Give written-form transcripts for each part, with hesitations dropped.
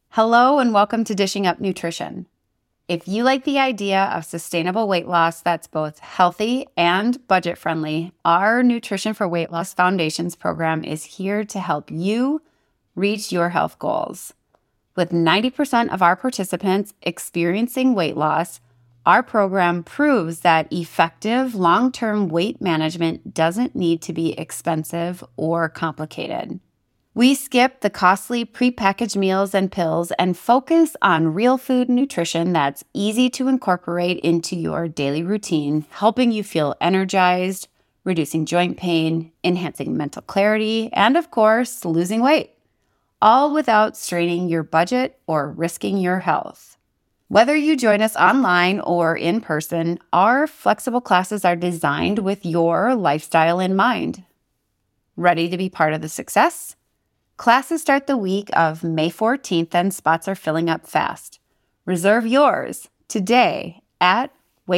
Hello and welcome to Dishing Up Nutrition. If you like the idea of sustainable weight loss that's both healthy and budget-friendly, our Nutrition for Weight Loss Foundations program is here to help you reach your health goals. With 90% of our participants experiencing weight loss, our program proves that effective long-term weight management doesn't need to be expensive or complicated. We skip the costly prepackaged meals and pills and focus on real food nutrition that's easy to incorporate into your daily routine, helping you feel energized, reducing joint pain, enhancing mental clarity, and of course, losing weight, all without straining your budget or risking your health. Whether you join us online or in person, our flexible classes are designed with your lifestyle in mind. Ready to be part of the success? Classes start the week of May 14th and spots are filling up fast. Reserve yours today at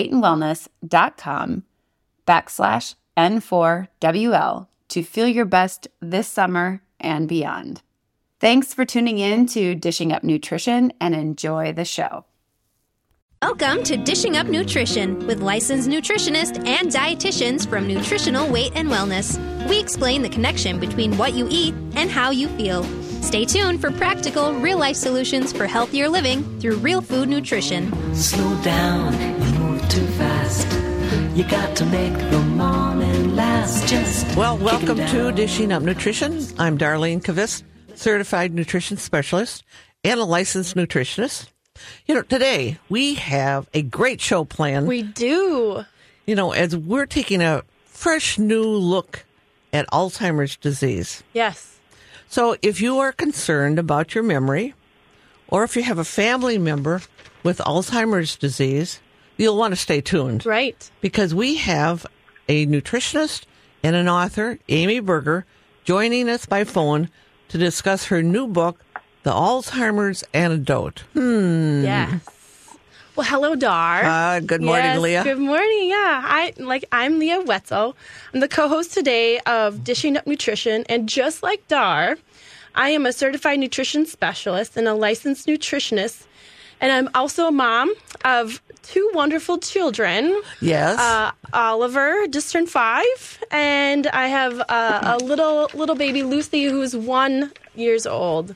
weightandwellness.com/N4WL to feel your best this summer and beyond. Thanks for tuning in to Dishing Up Nutrition and enjoy the show. Welcome to Dishing Up Nutrition with licensed nutritionists and dietitians from Nutritional Weight and Wellness. We explain the connection between what you eat and how you feel. Stay tuned for practical, real-life solutions for healthier living through real food nutrition. Slow down, you move too fast. You got to make the morning last. Welcome to Dishing Up Nutrition. I'm Darlene Kavist, certified nutrition specialist and a licensed nutritionist. Today we have a great show planned. We do. As we're taking a fresh new look at Alzheimer's disease. Yes. So if you are concerned about your memory, or if you have a family member with Alzheimer's disease, you'll want to stay tuned. Right. Because we have a nutritionist and an author, Amy Berger, joining us by phone to discuss her new book, The Alzheimer's Antidote. Yes. Well, hello, Dar. Good morning, Leah. Good morning. Yeah, I'm Leah Wetzel. I'm the co-host today of Dishing Up Nutrition, and just like Dar, I am a certified nutrition specialist and a licensed nutritionist, and I'm also a mom of two wonderful children. Yes. Oliver just turned 5, and I have a little baby Lucy who's 1 year old.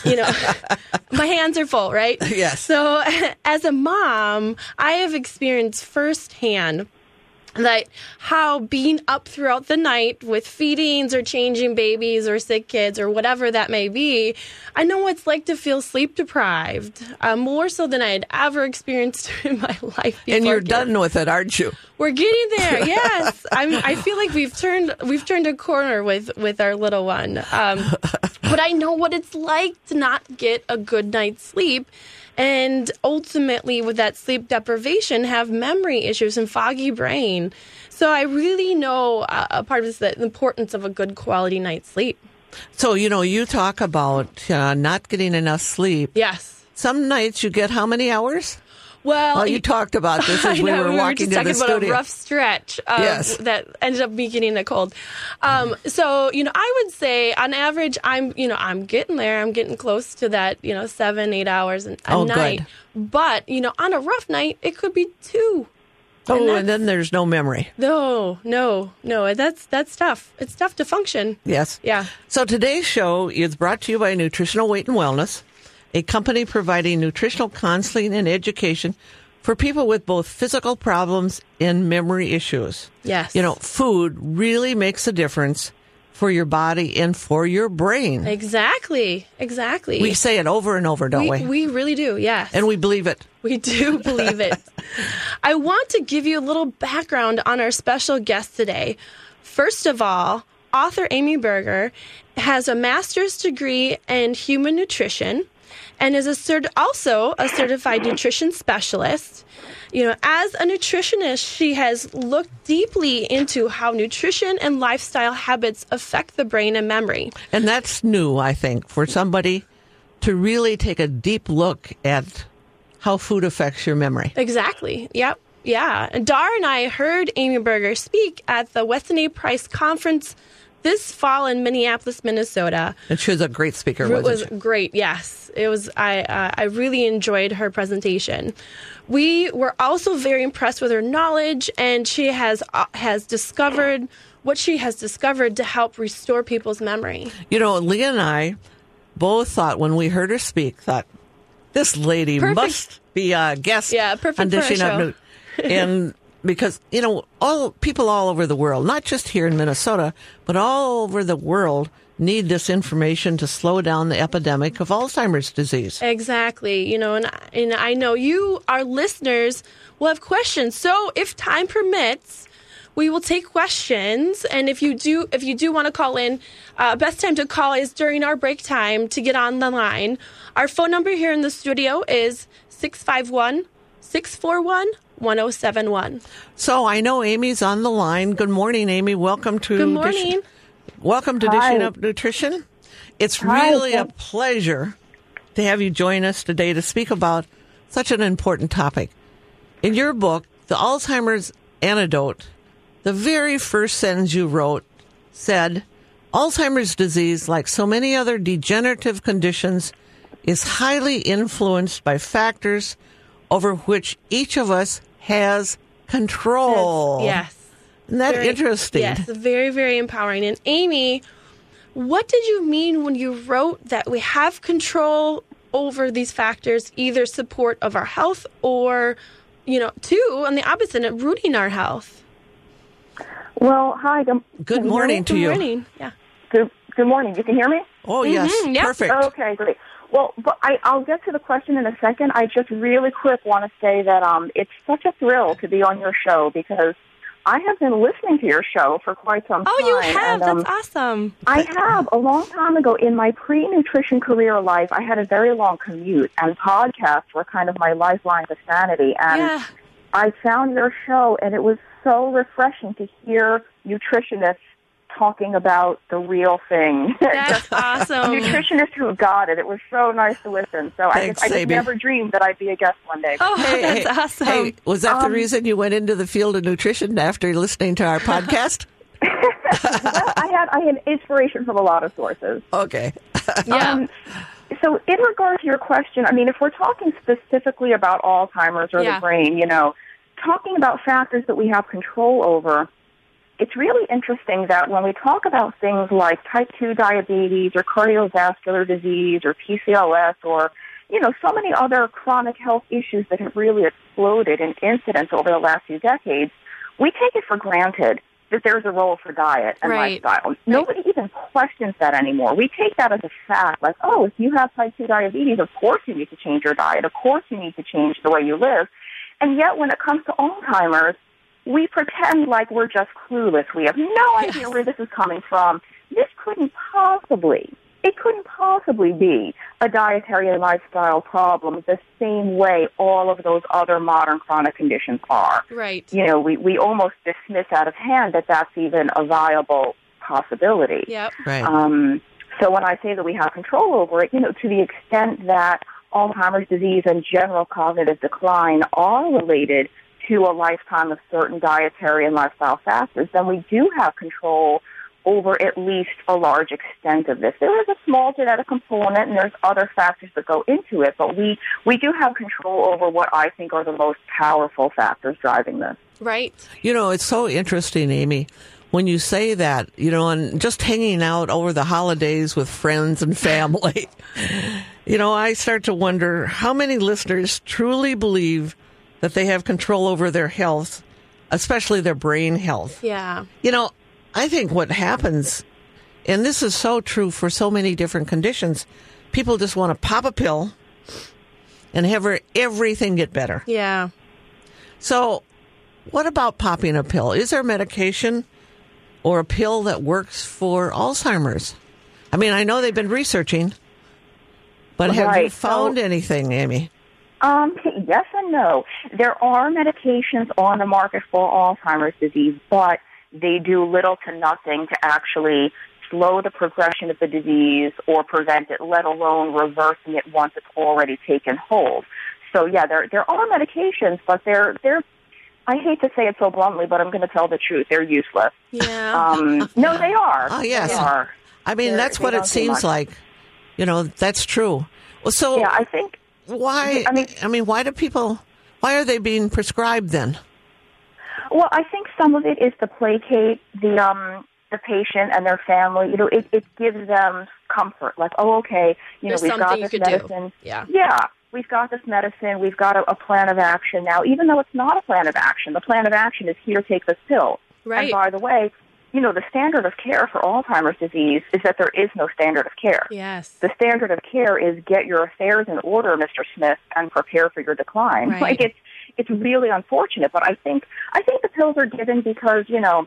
My hands are full, right? Yes. So as a mom, I have experienced firsthand that how being up throughout the night with feedings or changing babies or sick kids or whatever that may be, I know what it's like to feel sleep deprived, more so than I had ever experienced in my life before. And you're done with it, aren't you? We're getting there. Yes, I feel like we've turned a corner with our little one. But I know what it's like to not get a good night's sleep. And ultimately, with that sleep deprivation, have memory issues and foggy brain. So I really know a part of this, the importance of a good quality night's sleep. So, you talk about not getting enough sleep. Yes. Some nights you get how many hours? Well, you talked about this as we were walking to the studio. We were just talking about a rough stretch that ended up me getting a cold. So, I would say on average, I'm getting there. I'm getting close to that, 7-8 hours a night. Good. But, on a rough night, it could be 2. And then there's no memory. No. That's tough. It's tough to function. Yes. Yeah. So today's show is brought to you by Nutritional Weight and Wellness, a company providing nutritional counseling and education for people with both physical problems and memory issues. Yes. Food really makes a difference for your body and for your brain. Exactly. We say it over and over, don't we? We really do, yes. And we believe it. We do believe it. I want to give you a little background on our special guest today. First of all, author Amy Berger has a master's degree in human nutrition and is also a certified nutrition specialist. As a nutritionist, she has looked deeply into how nutrition and lifestyle habits affect the brain and memory. And that's new, I think, for somebody to really take a deep look at how food affects your memory. Exactly. Yep. Yeah. And Dar and I heard Amy Berger speak at the Weston A. Price Conference this fall in Minneapolis, Minnesota. And she was a great speaker, It was wasn't she? great, yes. It was. I really enjoyed her presentation. We were also very impressed with her knowledge, and she has discovered what she has discovered to help restore people's memory. You know, Leah and I both thought when we heard her speak, this lady Perfect. must be a guest perfect on for our Dishing Up show. And because, you know, all people all over the world, not just here in Minnesota, but all over the world need this information to slow down the epidemic of Alzheimer's disease. Exactly. You know, and I know you, our listeners, will have questions. So if time permits, we will take questions. And if you do want to call in, best time to call is during our break time to get on the line. Our phone number here in the studio is 651-641-1071. So I know Amy's on the line. Good morning, Amy. Welcome to Good morning. Welcome to Dishing Up Nutrition. It's really a pleasure to have you join us today to speak about such an important topic. In your book, The Alzheimer's Antidote, the very first sentence you wrote said, Alzheimer's disease, like so many other degenerative conditions, is highly influenced by factors over which each of us has control. Yes. Isn't that interesting? Yes, very, very empowering. And Amy, what did you mean when you wrote that we have control over these factors, either support of our health or, you know, two, on the opposite, rooting our health? Well, hi. Good morning to you. Good morning. Yeah. Good morning. You can hear me? Oh, yes. Yep. Perfect. Okay, great. Well, but I'll get to the question in a second. I just really quick want to say that it's such a thrill to be on your show because I have been listening to your show for quite some time. Oh, you have? And, That's awesome. I have. A long time ago in my pre-nutrition career life, I had a very long commute, and podcasts were kind of my lifeline to sanity. And I found your show, and it was so refreshing to hear nutritionists talking about the real thing. That's awesome. Nutritionists who got it. It was so nice to listen. So Thanks, I just Amy. never dreamed that I'd be a guest one day. Oh, that's awesome. Hey, was that the reason you went into the field of nutrition after listening to our podcast? Well, I had inspiration from a lot of sources. Okay. Yeah. So in regard to your question, I mean, if we're talking specifically about Alzheimer's or the brain, you know, talking about factors that we have control over, it's really interesting that when we talk about things like type 2 diabetes or cardiovascular disease or PCOS or, you know, so many other chronic health issues that have really exploded in incidence over the last few decades, we take it for granted that there's a role for diet and lifestyle. Nobody even questions that anymore. We take that as a fact, like, oh, if you have type 2 diabetes, of course you need to change your diet. Of course you need to change the way you live. And yet when it comes to Alzheimer's, we pretend like we're just clueless. We have no idea where this is coming from. This couldn't possibly be a dietary and lifestyle problem the same way all of those other modern chronic conditions are. Right. You know, we almost dismiss out of hand that that's even a viable possibility. Yep. Right. So when I say that we have control over it, you know, to the extent that Alzheimer's disease and general cognitive decline are related to a lifetime of certain dietary and lifestyle factors, then we do have control over at least a large extent of this. There is a small genetic component, and there's other factors that go into it, but we do have control over what I think are the most powerful factors driving this. Right. You know, it's so interesting, Amy, when you say that, you know, and just hanging out over the holidays with friends and family. You know, I start to wonder how many listeners truly believe that they have control over their health, especially their brain health. Yeah. You know, I think what happens, and this is so true for so many different conditions, people just want to pop a pill and have everything get better. Yeah. So what about popping a pill? Is there medication or a pill that works for Alzheimer's? I mean, I know they've been researching, but have you found anything, Amy? Yes and no. There are medications on the market for Alzheimer's disease, but they do little to nothing to actually slow the progression of the disease or prevent it, let alone reversing it once it's already taken hold. So, yeah, there are medications, but they're I hate to say it so bluntly, but I'm going to tell the truth. They're useless. Yeah. No, they are. Oh, yes. They are. I mean, that's what it seems like. That's true. Well, so yeah, I think. Why? Why are they being prescribed then? Well, I think some of it is to placate the patient and their family. It gives them comfort. Like, oh, okay, There's we've got something this you could medicine. do. Yeah. Yeah, we've got this medicine. We've got a plan of action now, even though it's not a plan of action. The plan of action is here, take this pill. Right. And by the way, the standard of care for Alzheimer's disease is that there is no standard of care. Yes. The standard of care is get your affairs in order, Mr. Smith, and prepare for your decline. Right. Like it's really unfortunate, but I think the pills are given because,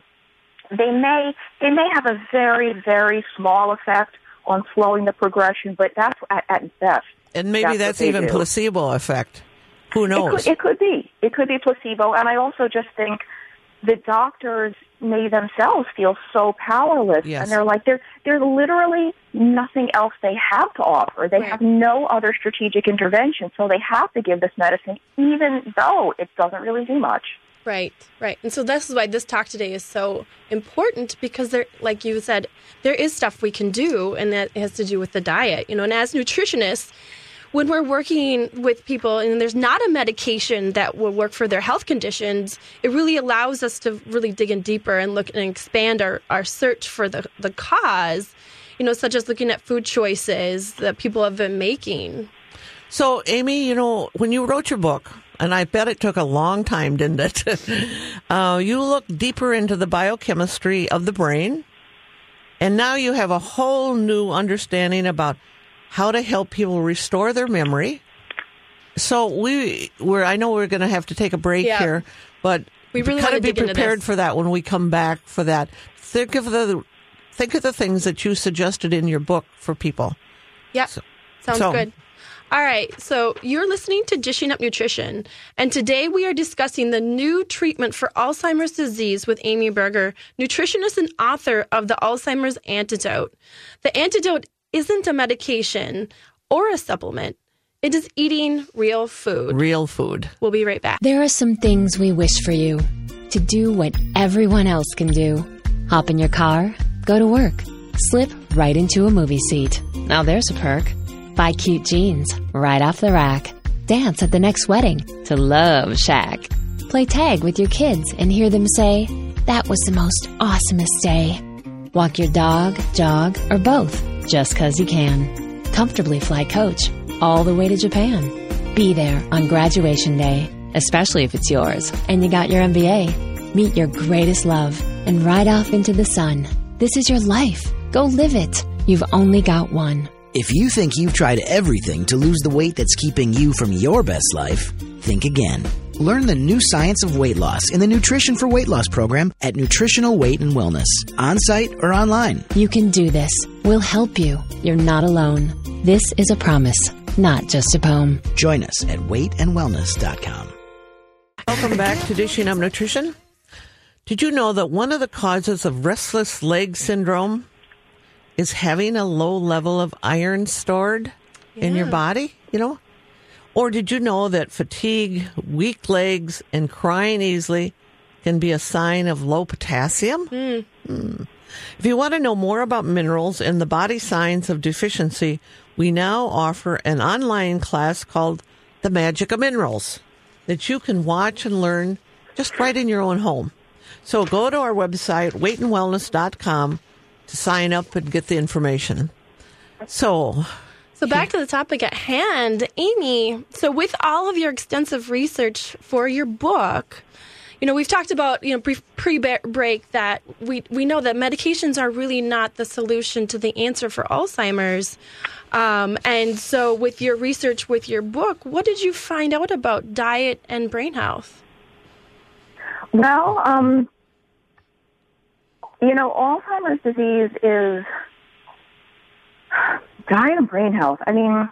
they may have a very, very small effect on slowing the progression, but that's at best. And maybe that's even placebo effect. Who knows? It could be. It could be placebo. And I also just think the doctors may themselves feel so powerless. Yes. And they're like, there's literally nothing else they have to offer. They have no other strategic intervention, so they have to give this medicine, even though it doesn't really do much. Right. And so this is why this talk today is so important, because there, like you said, there is stuff we can do, and that has to do with the diet. And as nutritionists, when we're working with people and there's not a medication that will work for their health conditions, it really allows us to really dig in deeper and look and expand our search for the cause, such as looking at food choices that people have been making. So, Amy, when you wrote your book, and I bet it took a long time, didn't it? You looked deeper into the biochemistry of the brain, and now you have a whole new understanding about how to help people restore their memory. So I know we're going to have to take a break here, but we really kind of be dig into prepared this. for that when we come back for that. Think of the things that you suggested in your book for people. Yeah, sounds good. All right, so you're listening to Dishing Up Nutrition, and today we are discussing the new treatment for Alzheimer's disease with Amy Berger, nutritionist and author of The Alzheimer's Antidote. The antidote isn't a medication or a supplement. It is eating real food. Real food. We'll be right back. There are some things we wish for you. To do what everyone else can do. Hop in your car, go to work, slip right into a movie seat. Now there's a perk. Buy cute jeans right off the rack. Dance at the next wedding to Love Shack. Play tag with your kids and hear them say, "That was the most awesomest day." Walk your dog, jog, or both, just 'cause you can. Comfortably fly coach all the way to Japan. Be there on graduation day, especially if it's yours, and you got your MBA. Meet your greatest love and ride off into the sun. This is your life. Go live it. You've only got one. If you think you've tried everything to lose the weight that's keeping you from your best life, think again. Learn the new science of weight loss in the Nutrition for Weight Loss program at Nutritional Weight and Wellness, on-site or online. You can do this. We'll help you. You're not alone. This is a promise, not just a poem. Join us at weightandwellness.com. Welcome back to Dishing Up Nutrition. Did you know that one of the causes of restless leg syndrome is having a low level of iron stored in your body, Or did you know that fatigue, weak legs, and crying easily can be a sign of low potassium? If you want to know more about minerals and the body signs of deficiency, we now offer an online class called The Magic of Minerals that you can watch and learn just right in your own home. So go to our website, weightandwellness.com, to sign up and get the information. So back to the topic at hand, Amy. So with all of your extensive research for your book, we've talked about, pre-break that we know that medications are really not the solution to the answer for Alzheimer's. And so with your research with your book, what did you find out about diet and brain health? Well, Alzheimer's disease is diet and brain health. I mean,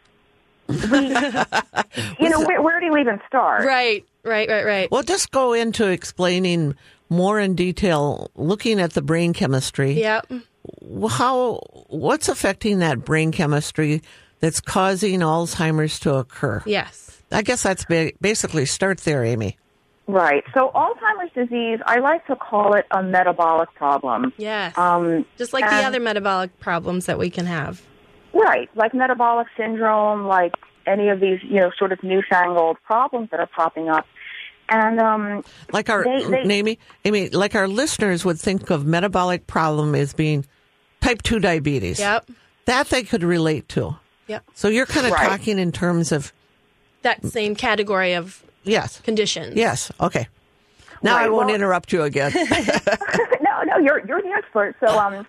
where do you even start? Right. Well, just go into explaining more in detail, looking at the brain chemistry. Yep. What's affecting that brain chemistry that's causing Alzheimer's to occur? Yes. I guess that's basically start there, Amy. Right. So Alzheimer's disease, I like to call it a metabolic problem. Yes. Just like the other metabolic problems that we can have. Right. Like metabolic syndrome, like any of these, sort of newfangled problems that are popping up. And like our Amy, like our listeners would think of metabolic problem as being type 2 diabetes. Yep. That they could relate to. Yep. So you're kind of talking in terms of that same category of conditions. Yes. Okay. Now I won't interrupt you again. No, you're the expert. So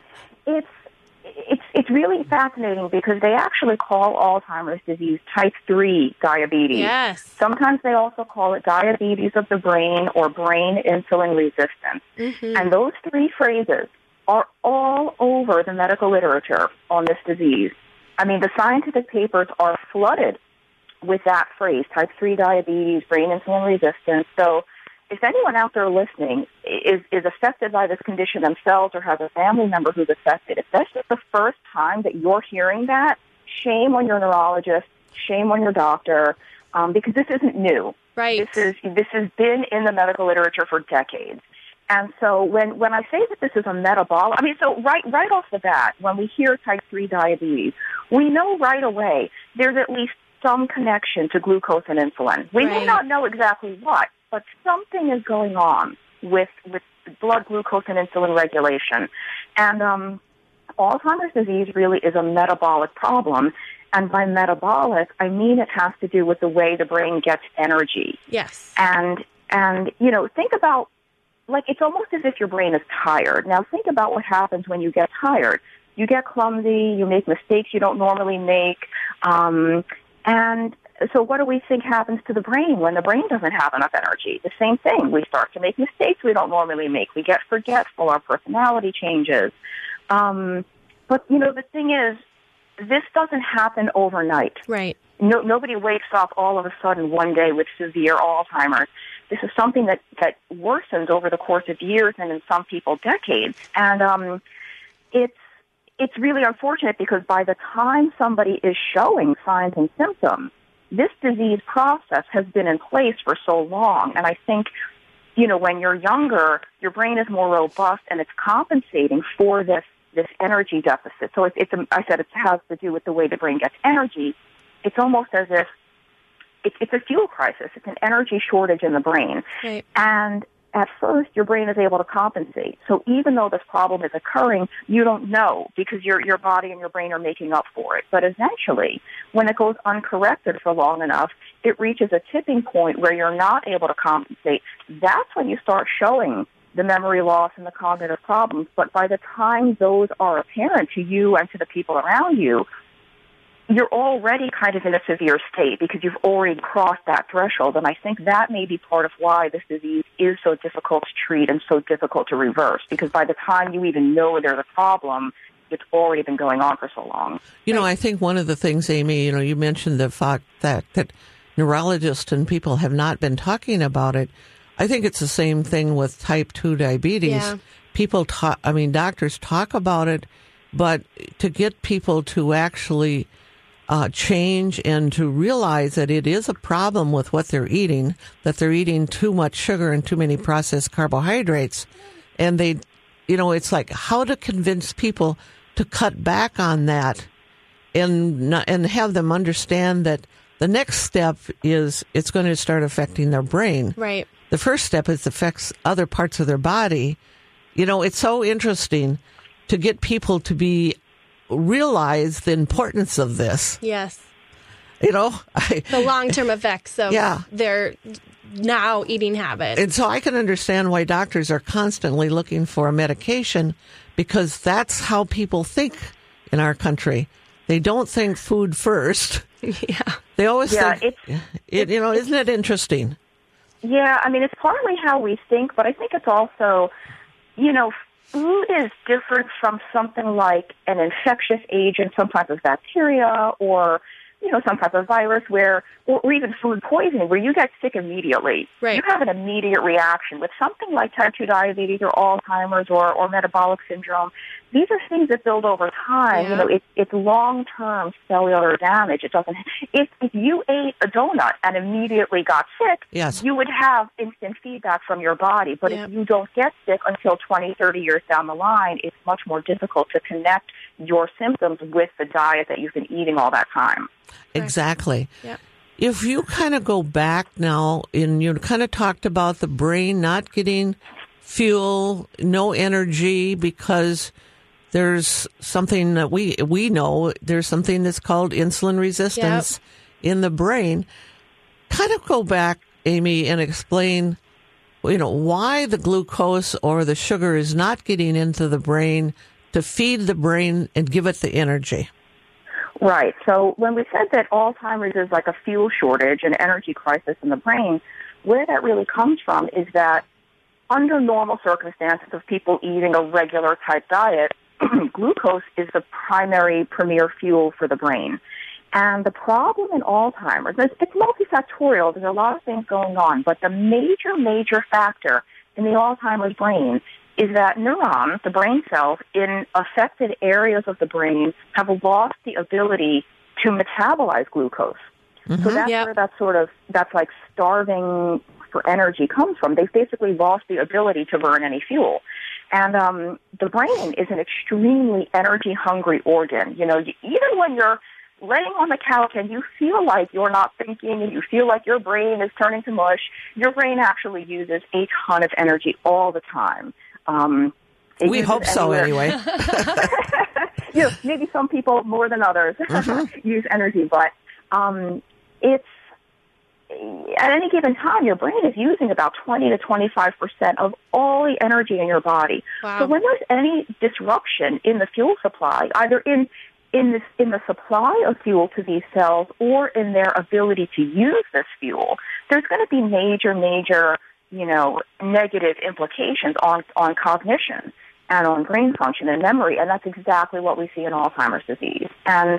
it's really fascinating because they actually call Alzheimer's disease type 3 diabetes. Yes. Sometimes they also call it diabetes of the brain or brain insulin resistance. Mm-hmm. And those three phrases are all over the medical literature on this disease. I mean, the scientific papers are flooded with that phrase, type 3 diabetes, brain insulin resistance. So if anyone out there listening is affected by this condition themselves or has a family member who's affected, if that's just the first time that you're hearing that, shame on your neurologist, shame on your doctor, because this isn't new. Right. This has been in the medical literature for decades. And so when I say that this is a metabolic, so right off the bat, when we hear type 3 diabetes, we know right away there's at least some connection to glucose and insulin. We may not know exactly what, but something is going on with blood glucose and insulin regulation. And Alzheimer's disease really is a metabolic problem. And by metabolic, I mean it has to do with the way the brain gets energy. Yes. And think about, like, it's almost as if your brain is tired. Now, think about what happens when you get tired. You get clumsy, you make mistakes you don't normally make, and so what do we think happens to the brain when the brain doesn't have enough energy? The same thing. We start to make mistakes we don't normally make. We get forgetful. Our personality changes. But, the thing is, this doesn't happen overnight. Right. Nobody wakes up all of a sudden one day with severe Alzheimer's. This is something that worsens over the course of years and in some people decades. And it's really unfortunate because by the time somebody is showing signs and symptoms, this disease process has been in place for so long. And I think, when you're younger, your brain is more robust and it's compensating for this energy deficit. So I said it has to do with the way the brain gets energy. It's almost as if it's a fuel crisis. It's an energy shortage in the brain. Right. And at first, your brain is able to compensate. So even though this problem is occurring, you don't know because your body and your brain are making up for it. But eventually, when it goes uncorrected for long enough, it reaches a tipping point where you're not able to compensate. That's when you start showing the memory loss and the cognitive problems. But by the time those are apparent to you and to the people around you, you're already kind of in a severe state because you've already crossed that threshold. And I think that may be part of why this disease is so difficult to treat and so difficult to reverse, because by the time you even know there's a problem, it's already been going on for so long. I think one of the things, Amy, you mentioned the fact that neurologists and people have not been talking about it. I think it's the same thing with type 2 diabetes. Yeah. Doctors talk about it, but to get people to actually change and to realize that it is a problem with what they're eating, that they're eating too much sugar and too many processed carbohydrates. And it's like how to convince people to cut back on that and have them understand that the next step is it's going to start affecting their brain. Right. The first step is affects other parts of their body. It's so interesting to get people to realize the importance of this. Yes. The long-term effects of their now eating habits. And so I can understand why doctors are constantly looking for a medication, because that's how people think in our country. They don't think food first. Yeah. They always think, isn't it interesting? Yeah, it's partly how we think, but I think it's also, food is different from something like an infectious agent, some type of bacteria, or some type of virus or even food poisoning where you get sick immediately. Right. You have an immediate reaction. With something like type 2 diabetes or Alzheimer's or metabolic syndrome, these are things that build over time. Yeah. It's long-term cellular damage. It doesn't. If you ate a donut and immediately got sick, yes, you would have instant feedback from your body. But if you don't get sick until 20, 30 years down the line, it's much more difficult to connect your symptoms with the diet that you've been eating all that time. Exactly. Yeah. If you kind of go back now, and you kind of talked about the brain not getting fuel, no energy, because there's something that we know, there's something that's called insulin resistance in the brain. Kind of go back, Amy, and explain, why the glucose or the sugar is not getting into the brain to feed the brain and give it the energy. Right. So when we said that Alzheimer's is like a fuel shortage and energy crisis in the brain, where that really comes from is that under normal circumstances of people eating a regular type diet, glucose is the primary premier fuel for the brain. And the problem in Alzheimer's, it's multifactorial. There's a lot of things going on, but the major factor in the Alzheimer's brain is that neurons, the brain cells, in affected areas of the brain have lost the ability to metabolize glucose. Mm-hmm. So that's where that's like starving for energy comes from. They've basically lost the ability to burn any fuel. And the brain is an extremely energy-hungry organ. Even when you're laying on the couch and you feel like you're not thinking and you feel like your brain is turning to mush, your brain actually uses a ton of energy all the time. We hope so, anyway. Maybe some people more than others use energy, but it's at any given time, your brain is using about 20 to 25% of all the energy in your body. Wow. So when there's any disruption in the fuel supply, either in the supply of fuel to these cells or in their ability to use this fuel, there's going to be major, negative implications on cognition and on brain function and memory, and that's exactly what we see in Alzheimer's disease. And,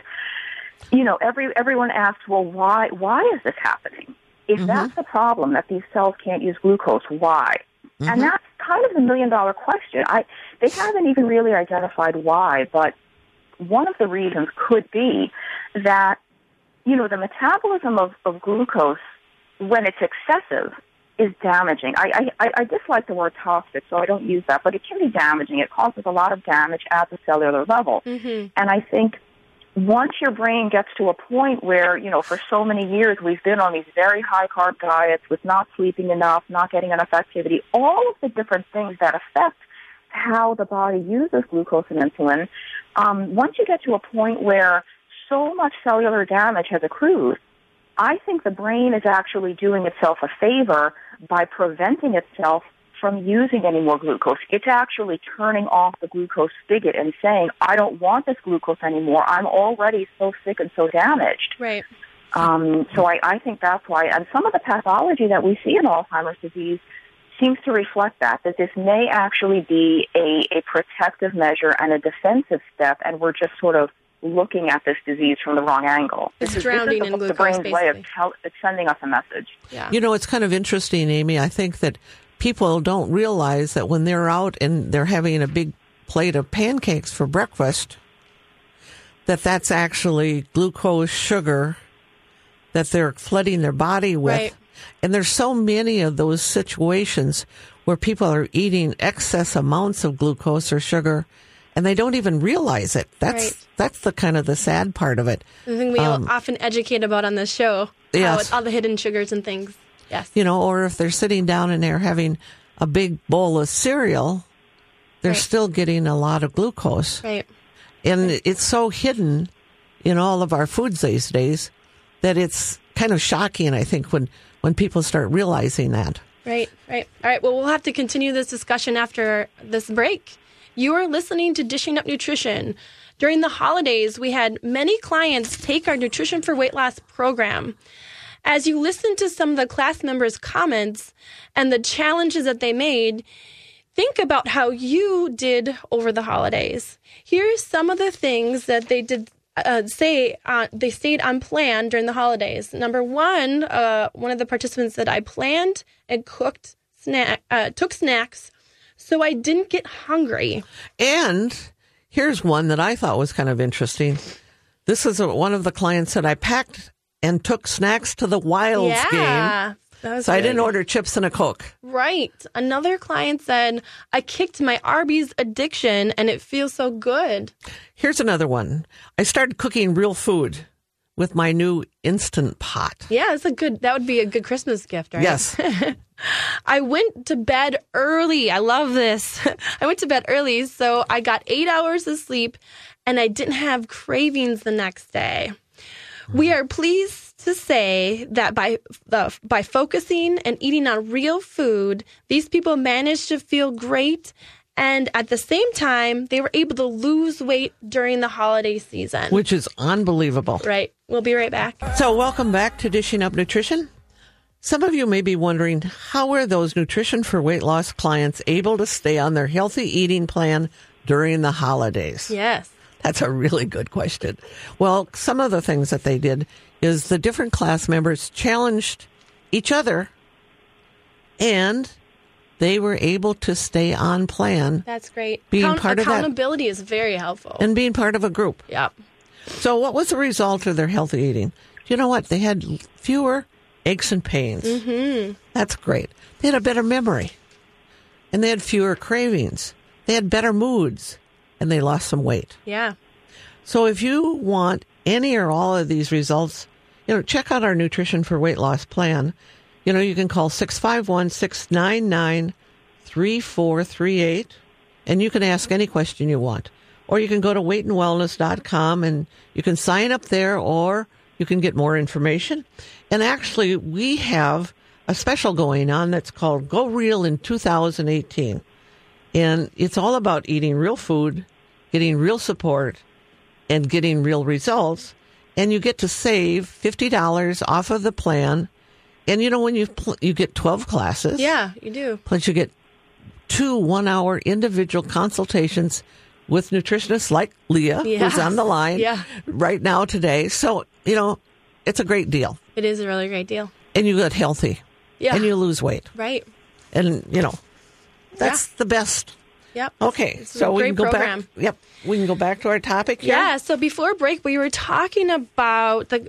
everyone asks, well, why is this happening? If that's the problem, that these cells can't use glucose, why? Mm-hmm. And that's kind of the million-dollar question. They haven't even really identified why, but one of the reasons could be that, the metabolism of glucose, when it's excessive, is damaging. I dislike the word toxic, so I don't use that, but it can be damaging. It causes a lot of damage at the cellular level. Mm-hmm. And I think once your brain gets to a point where, for so many years we've been on these very high-carb diets with not sleeping enough, not getting enough activity, all of the different things that affect how the body uses glucose and insulin, once you get to a point where so much cellular damage has accrued, I think the brain is actually doing itself a favor by preventing itself from using any more glucose. It's actually turning off the glucose spigot and saying, I don't want this glucose anymore. I'm already so sick and so damaged. Right. So I think that's why. And some of the pathology that we see in Alzheimer's disease seems to reflect that this may actually be a protective measure and a defensive step, and we're just sort of looking at this disease from the wrong angle. It's drowning in glucose, the brain's basically. way of it's sending us a message. Yeah. It's kind of interesting, Amy. I think that people don't realize that when they're out and they're having a big plate of pancakes for breakfast, that's actually glucose, sugar that they're flooding their body with. Right. And there's so many of those situations where people are eating excess amounts of glucose or sugar, and they don't even realize it. That's the kind of the sad part of it. The thing we often educate about on this show, how it's all the hidden sugars and things. Yes. Or if they're sitting down and they're having a big bowl of cereal, they're still getting a lot of glucose. Right. And it's so hidden in all of our foods these days that it's kind of shocking, I think, when people start realizing that. Right. All right. Well, we'll have to continue this discussion after this break. You are listening to Dishing Up Nutrition. During the holidays, we had many clients take our Nutrition for Weight Loss program. As you listen to some of the class members' comments and the challenges that they made, think about how you did over the holidays. Here's some of the things that they did they stayed on plan during the holidays. Number one of the participants said, I planned and took snacks so I didn't get hungry. And here's one that I thought was kind of interesting. This is one of the clients said, I packed and took snacks to the Wilds game. So I didn't order chips and a Coke. Right. Another client said, I kicked my Arby's addiction and it feels so good. Here's another one. I started cooking real food with my new Instant Pot. Yeah, that would be a good Christmas gift, right? Yes. I went to bed early. I love this. I went to bed early, so I got 8 hours of sleep and I didn't have cravings the next day. We are pleased to say that by focusing and eating on real food, these people managed to feel great, and at the same time, they were able to lose weight during the holiday season. Which is unbelievable. Right. We'll be right back. So welcome back to Dishing Up Nutrition. Some of you may be wondering, how are those Nutrition for Weight Loss clients able to stay on their healthy eating plan during the holidays? Yes. That's a really good question. Well, some of the things that they did is the different class members challenged each other, and they were able to stay on plan. That's great. Being part of that. Accountability is very helpful. And being part of a group. Yep. So what was the result of their healthy eating? You know what? They had fewer aches and pains. Mm-hmm. That's great. They had a better memory. And they had fewer cravings. They had better moods. And they lost some weight. Yeah. So if you want any or all of these results, check out our Nutrition for Weight Loss plan. You can call 651-699-3438, and you can ask any question you want. Or you can go to weightandwellness.com, and you can sign up there, or you can get more information. And actually, we have a special going on that's called Go Real in 2018. And it's all about eating real food, getting real support, and getting real results. And you get to save $50 off of the plan. And when you get 12 classes. Yeah, you do. Plus you get 2 1-hour individual consultations with nutritionists like Leah, who's on the line right now today. So, it's a great deal. It is a really great deal. And you get healthy. Yeah. And you lose weight. Right. And, that's the best. Yep. Okay, so we can go back. Yep, we can go back to our topic here. Yeah. So before break, we were talking about the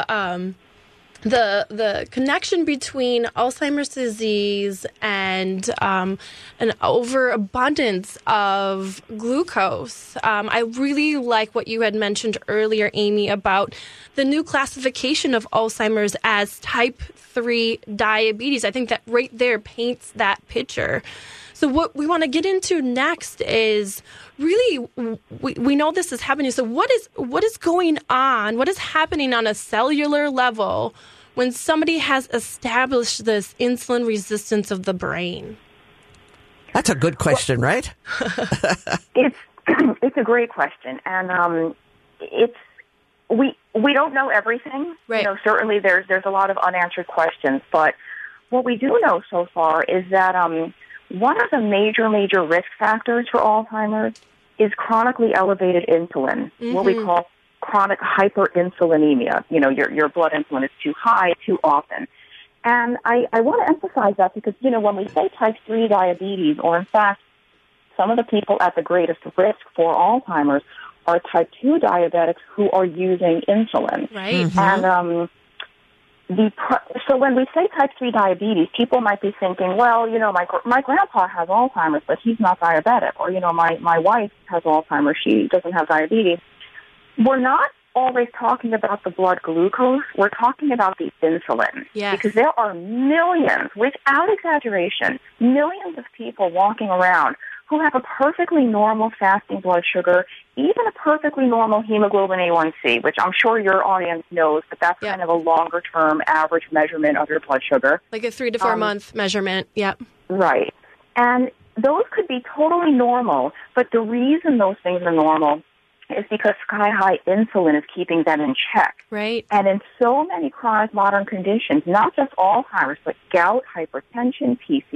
connection between Alzheimer's disease and an overabundance of glucose. I really like what you had mentioned earlier, Amy, about the new classification of Alzheimer's as type 3 diabetes. I think that right there paints that picture. So what we want to get into next is really, we know this is happening. So what is going on? What is happening on a cellular level when somebody has established this insulin resistance of the brain? That's a good question, right? It's a great question, and we don't know everything. Right. Certainly there's a lot of unanswered questions, but what we do know so far is that one of the major risk factors for Alzheimer's is chronically elevated insulin, what we call chronic hyperinsulinemia. Your blood insulin is too high too often. And I want to emphasize that because, when we say type 3 diabetes, or in fact, some of the people at the greatest risk for Alzheimer's are type 2 diabetics who are using insulin. Right. And so when we say type 3 diabetes, people might be thinking, well, my grandpa has Alzheimer's, but he's not diabetic. Or, my wife has Alzheimer's, she doesn't have diabetes. We're not always talking about the blood glucose. We're talking about the insulin. Yes. Because there are millions, without exaggeration, millions of people walking around who have a perfectly normal fasting blood sugar, even a perfectly normal hemoglobin A1C, which I'm sure your audience knows, but that's kind of a longer-term average measurement of your blood sugar. Like a 3 to 4 month measurement, yep. Right. And those could be totally normal, but the reason those things are normal is because sky-high insulin is keeping them in check. Right. And in so many chronic modern conditions, not just Alzheimer's, but gout, hypertension,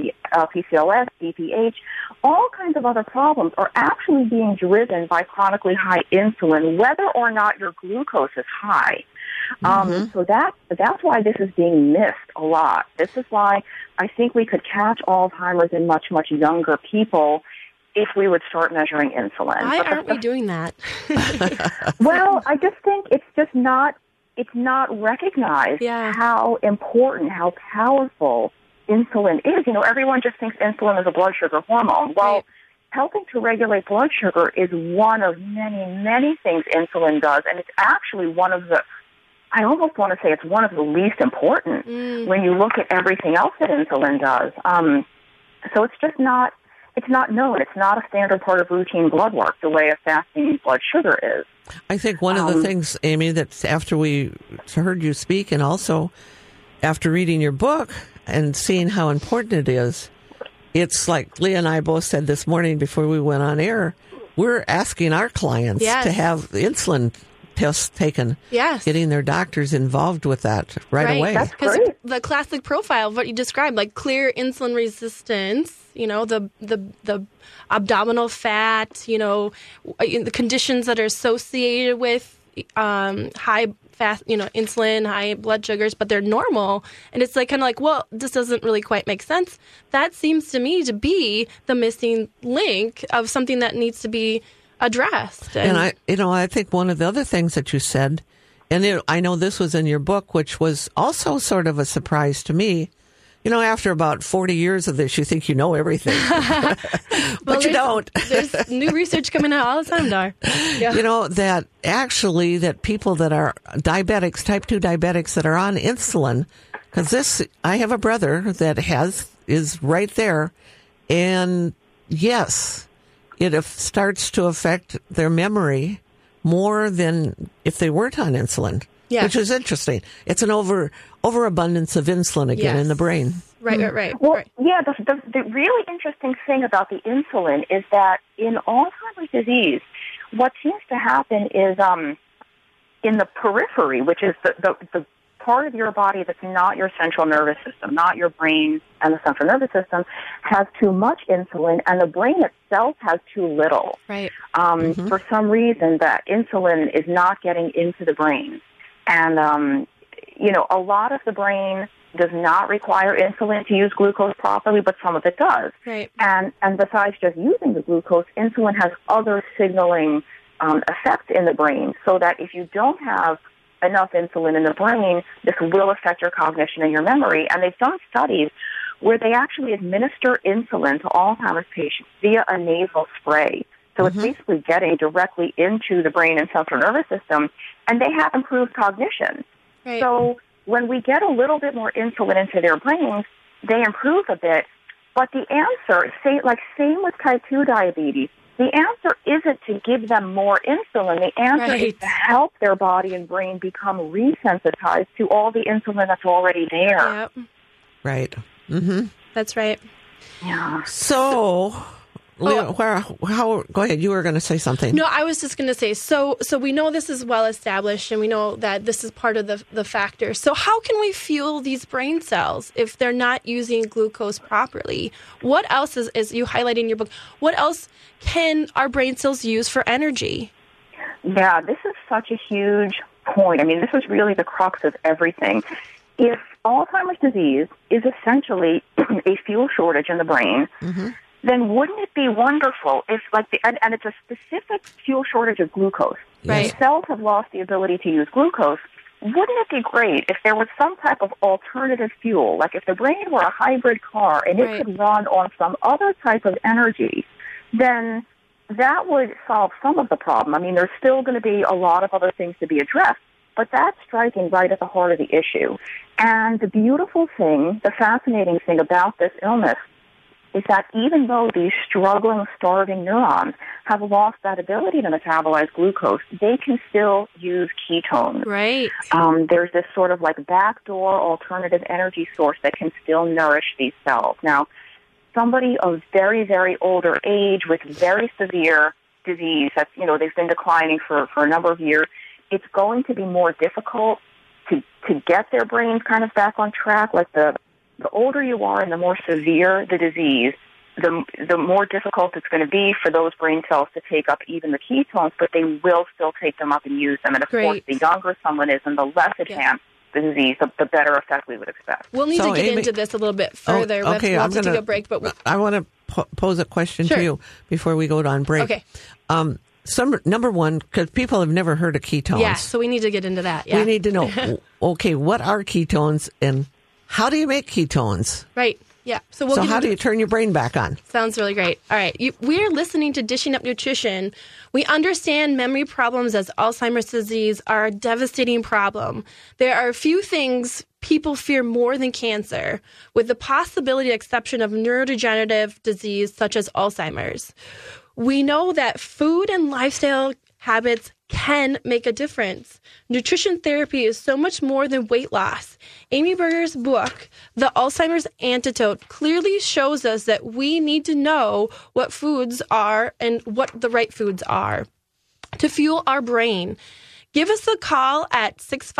PCOS, BPH, all kinds of other problems are actually being driven by chronically high insulin, whether or not your glucose is high. So that's why this is being missed a lot. This is why I think we could catch Alzheimer's in much, much younger people if we would start measuring insulin. Why aren't we doing that? Well, I just think it's not recognized how important, how powerful insulin is. You know, everyone just thinks insulin is a blood sugar hormone. Well, helping to regulate blood sugar is one of many, many things insulin does, and it's actually one of the, I almost want to say it's one of the least important when you look at everything else that insulin does. So it's just not, it's not known. It's not a standard part of routine blood work the way a fasting blood sugar is. I think one of the things, Amy, that after we heard you speak and also after reading your book and seeing how important it is, it's like Leah and I both said this morning before we went on air, we're asking our clients to have insulin tests taken, getting their doctors involved with that right away. That's Because great. the classic profile of what you described, like clear insulin resistance, you know, the abdominal fat, you know, the conditions that are associated with high fast, you know, insulin, high blood sugars, but they're normal. And it's like kind of like, well, this doesn't really quite make sense. That seems to me to be the missing link of something that needs to be addressed. And I think one of the other things that you said, and I know this was in your book, which was also sort of a surprise to me. You know, after about 40 years of this, you think you know everything, but you don't. There's new research coming out all the time, Dar. Yeah. You know, that actually that people that are diabetics, type 2 diabetics that are on insulin, because I have a brother that is right there, and yes, it starts to affect their memory more than if they weren't on insulin, which is interesting. It's an overabundance of insulin again in the brain. Right. Well, yeah, the really interesting thing about the insulin is that in Alzheimer's disease, what seems to happen is in the periphery, which is the part of your body that's not your central nervous system, not your brain and the central nervous system, has too much insulin, and the brain itself has too little. Right. For some reason, that insulin is not getting into the brain. And, you know, a lot of the brain does not require insulin to use glucose properly, but some of it does. Right. And besides just using the glucose, insulin has other signaling effects in the brain, so that if you don't have enough insulin in the brain, this will affect your cognition and your memory. And they've done studies where they actually administer insulin to Alzheimer's patients via a nasal spray. So it's basically getting directly into the brain and central nervous system, and they have improved cognition. Right. So when we get a little bit more insulin into their brains, they improve a bit. But the answer, same with type 2 diabetes, the answer isn't to give them more insulin. The answer is to help their body and brain become resensitized to all the insulin that's already there. Yep. Right. That's right. Yeah. So, Leah, go ahead. You were going to say something. No, I was just going to say, so we know this is well established, and we know that this is part of the factor. So how can we fuel these brain cells if they're not using glucose properly? What else is you highlight in your book, what else can our brain cells use for energy? Yeah, this is such a huge point. I mean, this is really the crux of everything. If Alzheimer's disease is essentially a fuel shortage in the brain, then wouldn't it be wonderful if, and it's a specific fuel shortage of glucose. Right. If cells have lost the ability to use glucose, wouldn't it be great if there was some type of alternative fuel, like if the brain were a hybrid car and it could run on some other type of energy, then that would solve some of the problem. I mean, there's still going to be a lot of other things to be addressed, but that's striking right at the heart of the issue. And the beautiful thing, the fascinating thing about this illness is that even though these struggling, starving neurons have lost that ability to metabolize glucose, they can still use ketones. Right. There's this sort of like backdoor alternative energy source that can still nourish these cells. Now, somebody of very, very older age with very severe disease that's, they've been declining for a number of years, it's going to be more difficult to get their brains kind of back on track. Like the older you are and the more severe the disease, the more difficult it's going to be for those brain cells to take up even the ketones, but they will still take them up and use them. And of course, the younger someone is and the less advanced the disease, the better effect we would expect. We'll need to get into this a little bit further. Okay, we'll have to take a break. But I want to pose a question to you before we go on break. Okay. Number one, because people have never heard of ketones. Yeah, so we need to get into that. Yeah. We need to know, okay, what are ketones and how do you make ketones? Right. Yeah. So how do you turn your brain back on? Sounds really great. All right. We're listening to Dishing Up Nutrition. We understand memory problems as Alzheimer's disease are a devastating problem. There are a few things people fear more than cancer, with the possibility exception of neurodegenerative disease such as Alzheimer's. We know that food and lifestyle habits can make a difference. Nutrition therapy is so much more than weight loss. Amy Berger's book, The Alzheimer's Antidote, clearly shows us that we need to know what foods are and what the right foods are to fuel our brain. Give us a call at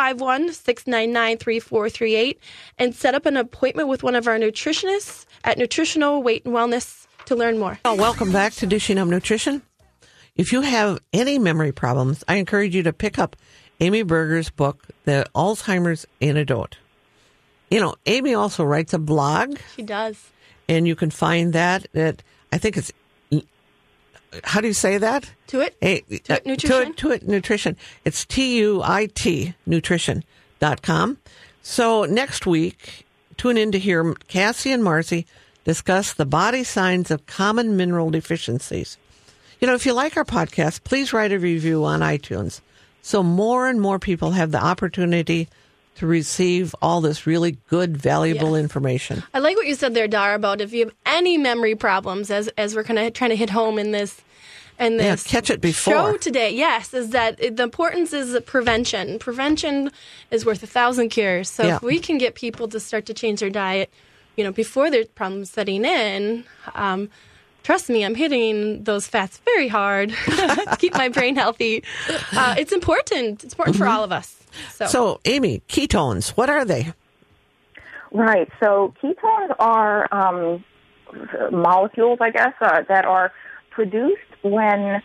651-699-3438 and set up an appointment with one of our nutritionists at Nutritional Weight and Wellness to learn more. Welcome back to Dishing Up Nutrition. If you have any memory problems, I encourage you to pick up Amy Berger's book, The Alzheimer's Antidote. Amy also writes a blog. She does. And you can find that at, I think it's, how do you say that? Tuit Nutrition. Tuit Nutrition. It's TUIT Nutrition.com. So next week, tune in to hear Cassie and Marcy discuss the body signs of common mineral deficiencies. If you like our podcast, please write a review on iTunes so more and more people have the opportunity to receive all this really good, valuable information. I like what you said there, Dara, about if you have any memory problems, as we're kind of trying to hit home in this catch it before show today. Yes, is that the importance is prevention. Prevention is worth 1,000 cures. So if we can get people to start to change their diet, before their problems setting in. Trust me, I'm hitting those fats very hard to keep my brain healthy. It's important. It's important for all of us. So, Amy, ketones, what are they? Right. So ketones are molecules, I guess, that are produced when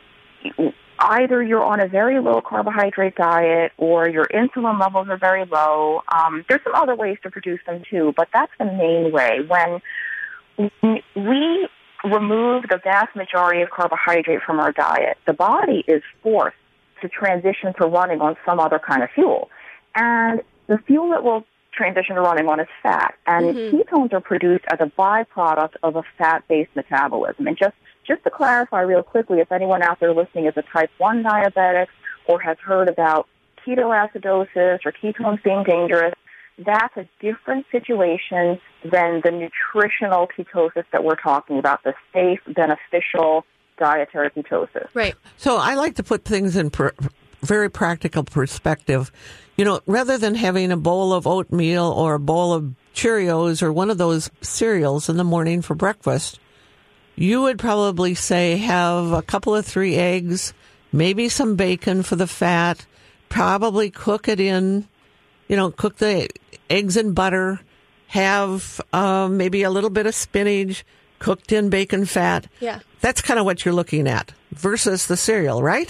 either you're on a very low carbohydrate diet or your insulin levels are very low. There's some other ways to produce them, too, but that's the main way. When we remove the vast majority of carbohydrate from our diet, the body is forced to transition to running on some other kind of fuel. And the fuel that will transition to running on is fat. And ketones are produced as a byproduct of a fat-based metabolism. And just to clarify real quickly, if anyone out there listening is a type 1 diabetic or has heard about ketoacidosis or ketones being dangerous, that's a different situation than the nutritional ketosis that we're talking about, the safe, beneficial dietary ketosis. Right. So I like to put things in very practical perspective. Rather than having a bowl of oatmeal or a bowl of Cheerios or one of those cereals in the morning for breakfast, you would probably say have a couple of 3 eggs, maybe some bacon for the fat, probably cook it in, cook the eggs in butter, have maybe a little bit of spinach, cooked in bacon fat. Yeah. That's kind of what you're looking at versus the cereal, right?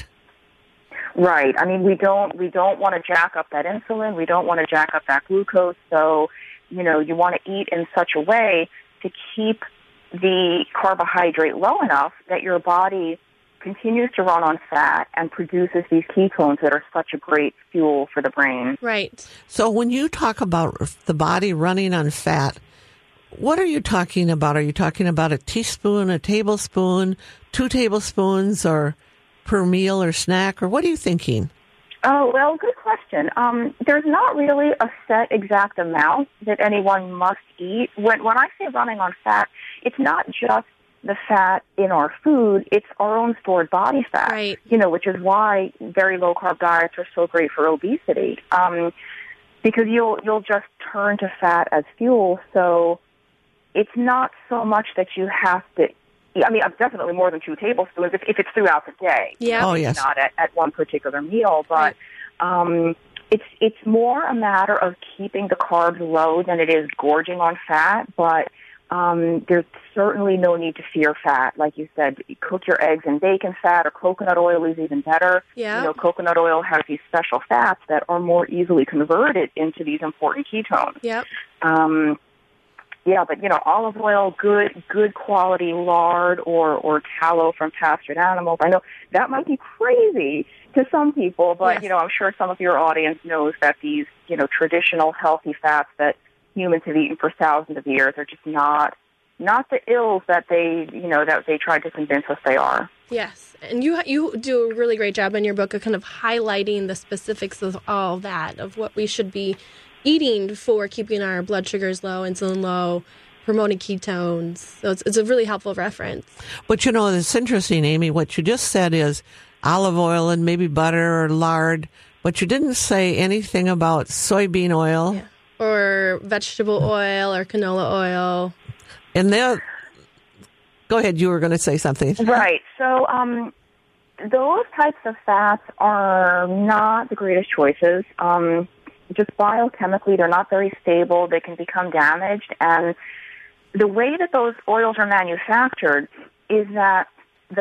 Right. I mean, we don't want to jack up that insulin. We don't want to jack up that glucose. So, you want to eat in such a way to keep the carbohydrate low enough that your body continues to run on fat and produces these ketones that are such a great fuel for the brain. Right. So when you talk about the body running on fat, what are you talking about? Are you talking about a teaspoon, a tablespoon, 2 tablespoons, or per meal or snack, or what are you thinking? Oh, well, good question. There's not really a set exact amount that anyone must eat. When I say running on fat, it's not just the fat in our food, it's our own stored body fat, right. Which is why very low-carb diets are so great for obesity, because you'll just turn to fat as fuel. So it's not so much that you have to I mean, definitely more than 2 tablespoons if it's throughout the day. Yeah. Oh, yes. Not at one particular meal, but it's more a matter of keeping the carbs low than it is gorging on fat, but there's certainly no need to fear fat. Like you said, cook your eggs in bacon fat, or coconut oil is even better. Yeah. You know, coconut oil has these special fats that are more easily converted into these important ketones. Yep. Yeah, but, you know, olive oil, good quality lard or tallow from pastured animals. I know that might be crazy to some people, but, yes. you know, I'm sure some of your audience knows that these, you know, traditional healthy fats that humans have eaten for thousands of years are just not the ills that they, you know, that they tried to convince us they are. Yes, and you do a really great job in your book of kind of highlighting the specifics of all that, of what we should be eating for keeping our blood sugars low, insulin low, promoting ketones. So it's a really helpful reference. But, you know, it's interesting, Amy, what you just said is olive oil and maybe butter or lard, but you didn't say anything about soybean oil. Yeah. Or vegetable oil or canola oil. And then, go ahead, you were going to say something. Right. So those types of fats are not the greatest choices. Just biochemically, they're not very stable. They can become damaged. And the way that those oils are manufactured is that the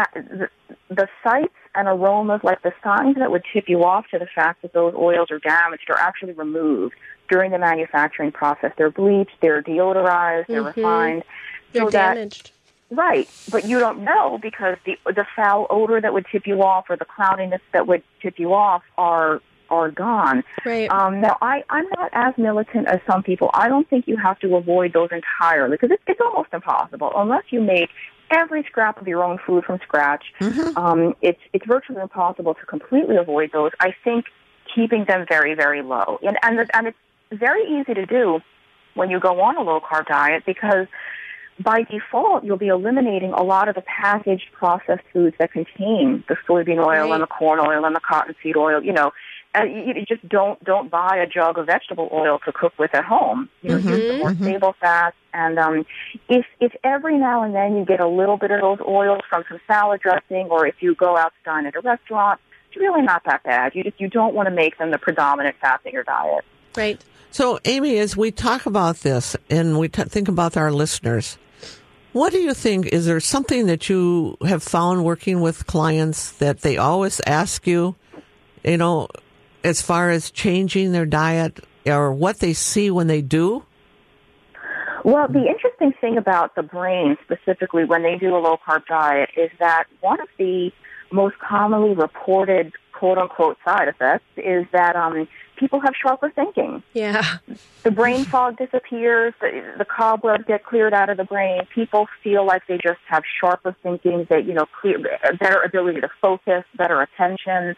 sites and aromas, like the signs that would tip you off to the fact that those oils are damaged, are actually removed during the manufacturing process. They're bleached, they're deodorized, they're refined. They're damaged. Right, but you don't know because the foul odor that would tip you off or the cloudiness that would tip you off are gone. Right. Now, I'm not as militant as some people. I don't think you have to avoid those entirely because it's almost impossible unless you make every scrap of your own food from scratch. It's virtually impossible to completely avoid those. I think keeping them very, very low, and it's very easy to do when you go on a low carb diet because by default you'll be eliminating a lot of the packaged processed foods that contain the soybean oil and the corn oil and the cottonseed oil. You know, you just don't buy a jug of vegetable oil to cook with at home. You know, use the more stable fats. And if every now and then you get a little bit of those oils from some salad dressing, or if you go out to dine at a restaurant, it's really not that bad. You don't want to make them the predominant fats in your diet. Right. So, Amy, as we talk about this and we think about our listeners, what do you think? Is there something that you have found working with clients that they always ask you, you know, as far as changing their diet or what they see when they do? Well, the interesting thing about the brain, specifically when they do a low-carb diet, is that one of the most commonly reported quote-unquote side effects is that people have sharper thinking. Yeah. The brain fog disappears, the cobwebs get cleared out of the brain. People feel like they just have sharper thinking, that, you know, better ability to focus, better attention.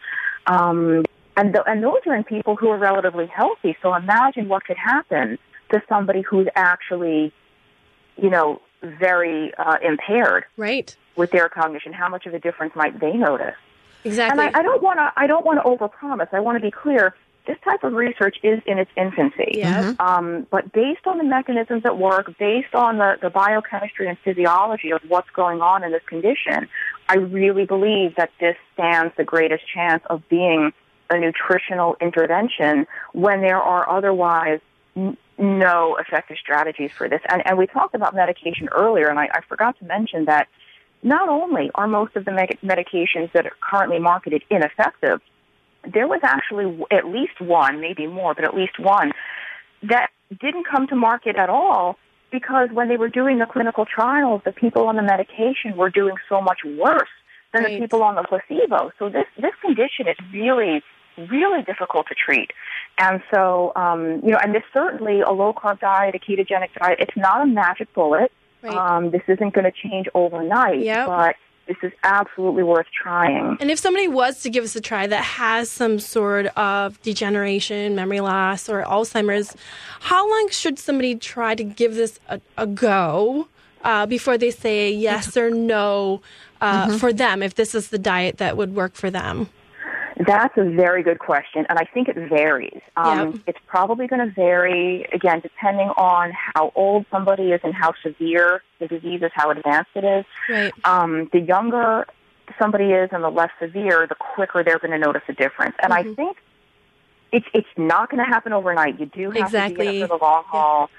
And those are in people who are relatively healthy. So imagine what could happen to somebody who's actually, you know, very impaired. Right. With their cognition. How much of a difference might they notice? Exactly. And I don't want to overpromise. I want to be clear. This type of research is in its infancy. Yeah. But based on the mechanisms at work, based on the biochemistry and physiology of what's going on in this condition, I really believe that this stands the greatest chance of being a nutritional intervention when there are otherwise no effective strategies for this. And we talked about medication earlier, and I forgot to mention that not only are most of the medications that are currently marketed ineffective, there was actually at least one, maybe more, but at least one, that didn't come to market at all because when they were doing the clinical trials, the people on the medication were doing so much worse than the people on the placebo. So this condition is really, really difficult to treat. And so, you know, and this certainly a low-carb diet, a ketogenic diet, it's not a magic bullet. Right. This isn't going to change overnight, but this is absolutely worth trying. And if somebody was to give us a try that has some sort of degeneration, memory loss, or Alzheimer's, how long should somebody try to give this a go before they say yes or no for them, if this is the diet that would work for them? That's a very good question, and I think it varies. It's probably going to vary, again, depending on how old somebody is and how severe the disease is, how advanced it is. Right. The younger somebody is and the less severe, the quicker they're going to notice a difference. And I think it's not going to happen overnight. You do have to be in it for the long haul.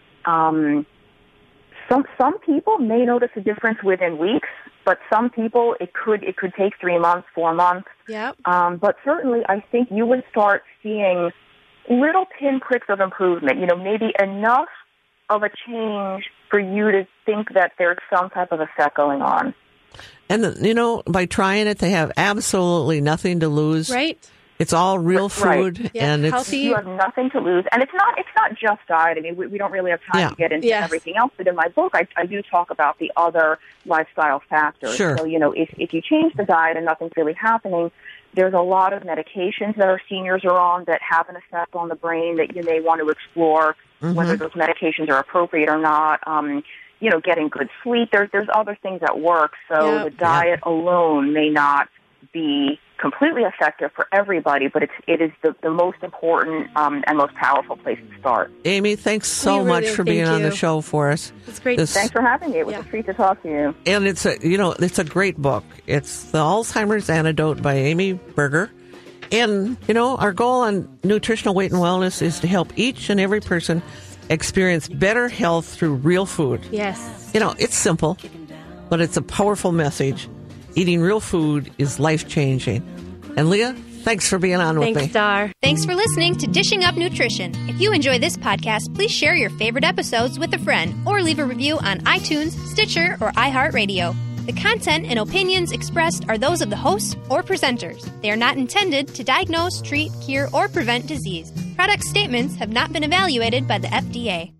Some people may notice a difference within weeks, but some people it could take 3 months, 4 months. Yep. But certainly, I think you would start seeing little pinpricks of improvement. Maybe enough of a change for you to think that there's some type of effect going on. And by trying it, they have absolutely nothing to lose. Right. It's all real food, right. and it's healthy. You have nothing to lose, and it's not just diet. I mean, we don't really have time to get into everything else. But in my book, I do talk about the other lifestyle factors. Sure. So if you change the diet and nothing's really happening, there's a lot of medications that our seniors are on that have an effect on the brain that you may want to explore whether those medications are appropriate or not. Getting good sleep. There's other things that work. So the diet alone may not be completely effective for everybody, but it is the most important and most powerful place to start. Amy, thanks so much for being on the show for us. It's great. Thanks for having me. It was a treat to talk to you. And it's a great book. It's The Alzheimer's Antidote by Amy Berger. And, our goal on Nutritional Weight and Wellness is to help each and every person experience better health through real food. Yes. It's simple, but it's a powerful message. Eating real food is life-changing. And Leah, thanks for being on with me. Thanks, Dar. Thanks for listening to Dishing Up Nutrition. If you enjoy this podcast, please share your favorite episodes with a friend or leave a review on iTunes, Stitcher, or iHeartRadio. The content and opinions expressed are those of the hosts or presenters. They are not intended to diagnose, treat, cure, or prevent disease. Product statements have not been evaluated by the FDA.